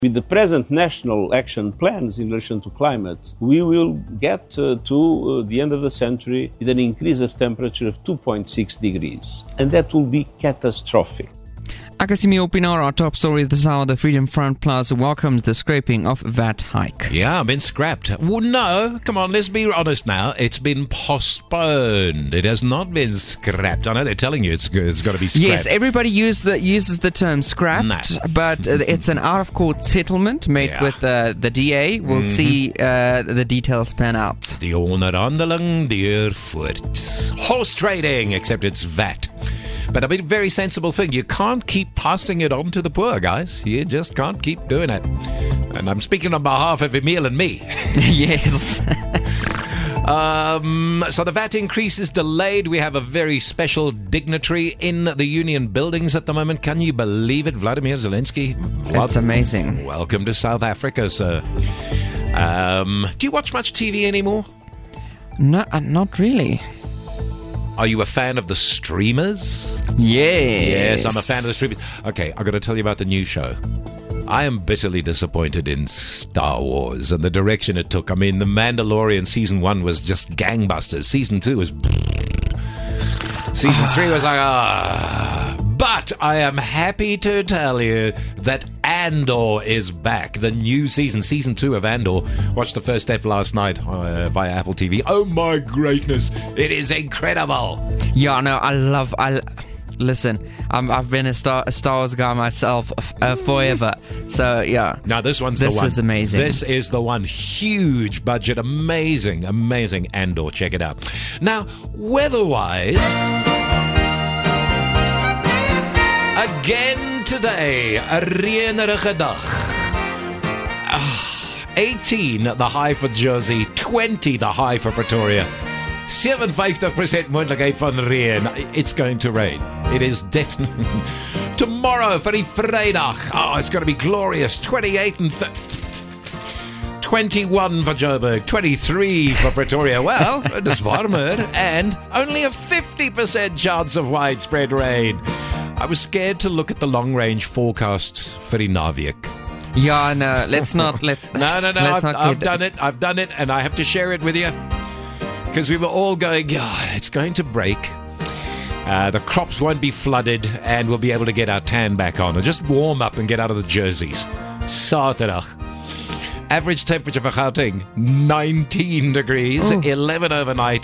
With the present national action plans in relation to climate, we will get to the end of the century with an increase of temperature of 2.6 degrees. And that will be catastrophic. Akasimi Opinar, our top story this hour, the Freedom Front Plus welcomes the scrapping of VAT hike. Yeah, been scrapped. Well, no, come on, let's be honest now. It's been postponed. It has not been scrapped. I know they're telling you it's got to be scrapped. Yes, everybody uses the term scrapped, but it's an out-of-court settlement made with the DA. We'll see the details pan out. Die onderhandeling duur voort. Horse trading, except it's VAT. But I mean, very sensible thing. You can't keep passing it on to the poor, guys. You just can't keep doing it. And I'm speaking on behalf of Emil and me. Yes. So the VAT increase is delayed. We have a very special dignitary in the union buildings at the moment. Can you believe it? Vladimir Zelensky. It's amazing. Welcome to South Africa, sir. Do you watch much TV anymore? No, not really. Are you a fan of the streamers? Yes. Yes, I'm a fan of the streamers. Okay, I've got to tell you about the new show. I am bitterly disappointed in Star Wars and the direction it took. I mean, The Mandalorian Season 1 was just gangbusters. Season 2 was... Season 3 was like, But I am happy to tell you that Andor is back. The new season, Season 2 of Andor. Watched the first step last night via Apple TV. Oh my greatness. It is incredible. Yeah, no, Listen, I've been a Star Wars guy myself forever. So, yeah. Now, this one's the one. This is amazing. This is the one. Huge budget. Amazing, amazing Andor. Check it out. Now, weather-wise... Again today, a reënerige dag. 18 the high for Jersey, 20 the high for Pretoria. 57% moontlikheid van reën. It's going to rain. It is definitely. Tomorrow for die Vrydag. Oh, it's going to be glorious. 28 and 21 for Joburg, 23 for Pretoria. Well, it's warmer and only a 50% chance of widespread rain. I was scared to look at the long-range forecast for die naweek. Yeah, no, let's not. No. I've done it. I've done it, and I have to share it with you because we were all going. Yeah, it's going to break. The crops won't be flooded, and we'll be able to get our tan back on and just warm up and get out of the jerseys. Saterdag. Average temperature for Gauteng 19 degrees. 11 overnight.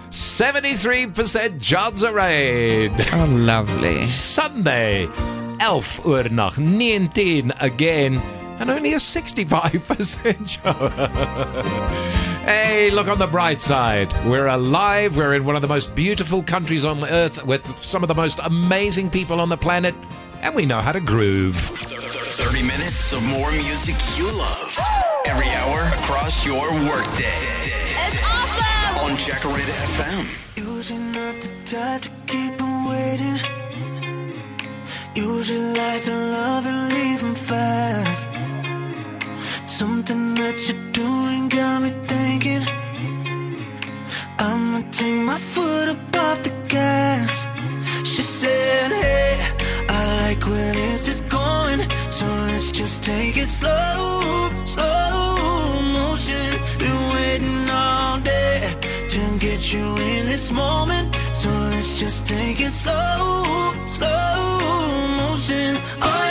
73% chance of rain. Oh, lovely. Sunday, 11 oornag, 19 again, and only a 65% chance. Hey, look on the bright side. We're alive. We're in one of the most beautiful countries on earth with some of the most amazing people on the planet, and we know how to groove. 30 minutes of more music you love. Every hour across your workday. It's awesome! On Jacaranda FM. Usually not the type to keep them waiting. Usually like to love and leave them fast. Something that you're doing got me thinking I'ma take my foot up off the gas. She said, hey, I like where this is going, so let's just take it slow, slow motion. Been waiting all day to get you in this moment, so let's just take it slow, slow motion. Oh,